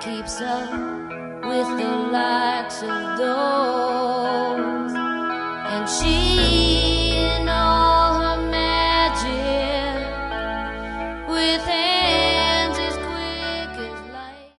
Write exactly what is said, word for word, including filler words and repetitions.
keeps up with the likes of those, and she